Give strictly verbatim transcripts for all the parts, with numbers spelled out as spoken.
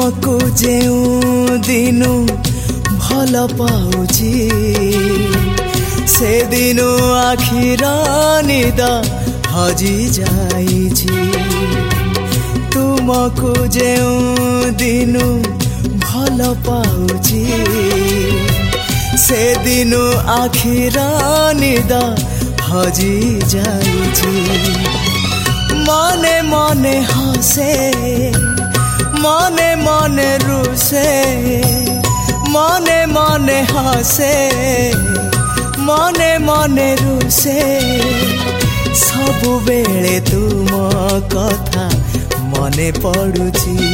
तुमको जेउ दिनु भल पाउची से दिनु आखिर निद हजी जाइची। तुमको जेउ दिनु भल पाउची से दिनु आखिर निद हजी जाइची। मने मने हसे मने मने रुसे मने मने हसे मने मने रुसे सबु बेले तुम कथा मने पड़ुची।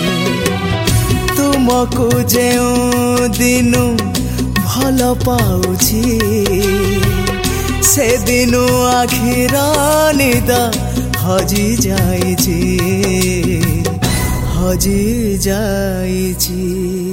तुमको जेउ दिनु भल पाउची से दिनु आखिर निद हजी जाइची हजी जाइची।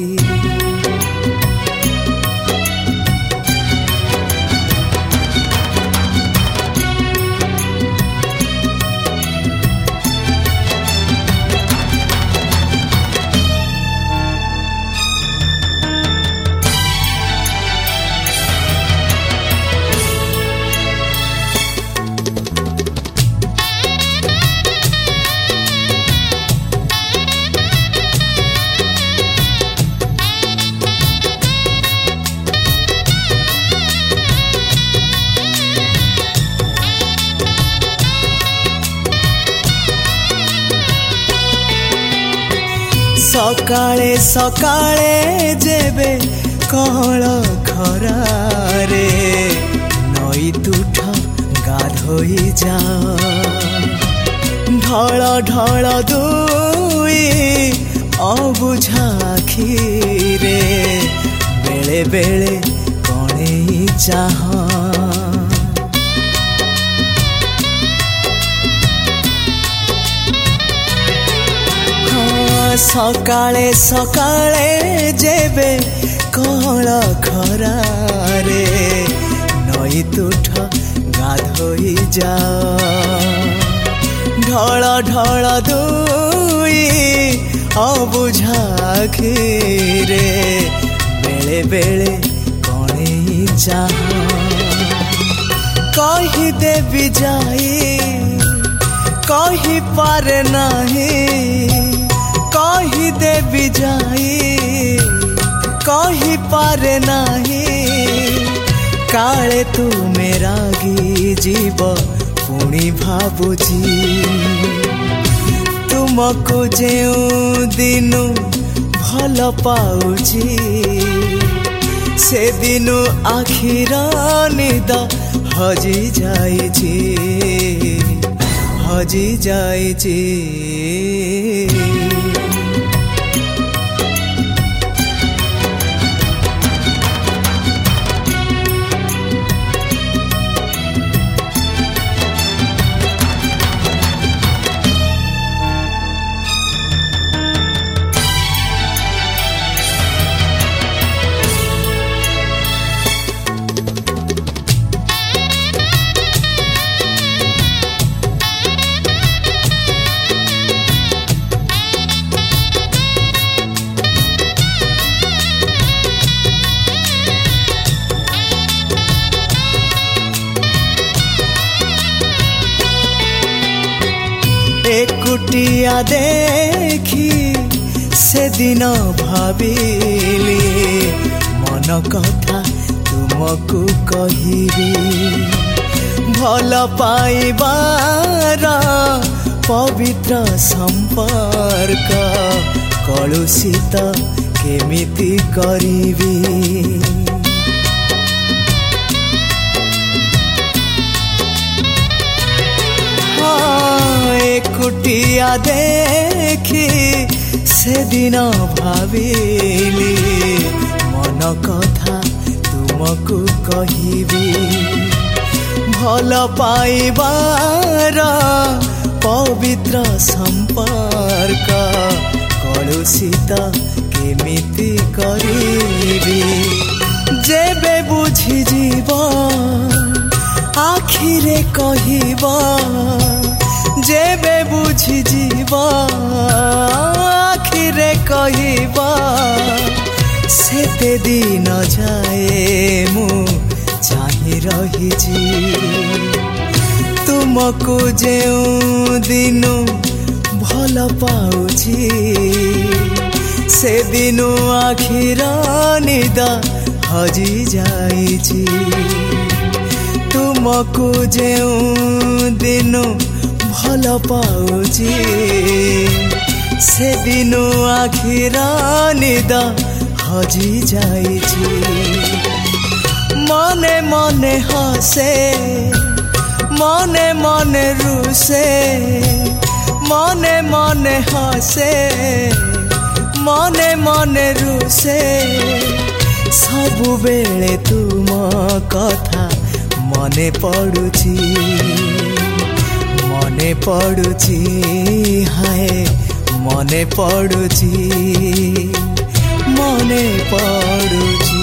सकाळे सकाळे जेबे कळ खरारे नई तुठ गाधोई जा ढळ ढळ दुई अबुझा आखिरे बेले बेले कणे चाह। सकाळे सकाळे जेबे कळ खरारे नई तुठ गाधोई जा ढळ ढळ दुई अबुझा आखिरे बेले बेले कणे चाह। कही देवी जाई कही पारे नहीं कही देवी जाई कही पारे नहीं काले तू मेरा गी जीव पुणी भाबुची। तुमको जेउ दिनु भल पाउची से दिनु आखिर निद हजी जाइची हजी जाइची। एकुटिया देखी से दिन भाविली मन कथा तुमको कहिबी। भल पाइबार पवित्र संपर्क कलुषित केमिति करिबी। एकुटिया देखी से दिन भाविली मन कथा तुमको कहिबी। भल पाइबार पवित्र संपर्क कलुषित केमिति करिबी। जेबे बुझी जीव आखिरे कहिबा जेबे बुझी जीव आखिरे कहवा सेते दिन जाए मु चाहि रहिछि तुमको जेउ दिन भल पाउछि से दिन आखिर निद हजि जाइछि तुमको जेउ दिन भल पाउछि से दिन आखिर निद हजि जाइछि मने मने हसे मने मने रुसे मने मने हसे मने मने रुसे सबु बेले तुम कथा मने पड़ुछि मने पड़ुछि हाय मने पड़ुछि मने पड़ुछि।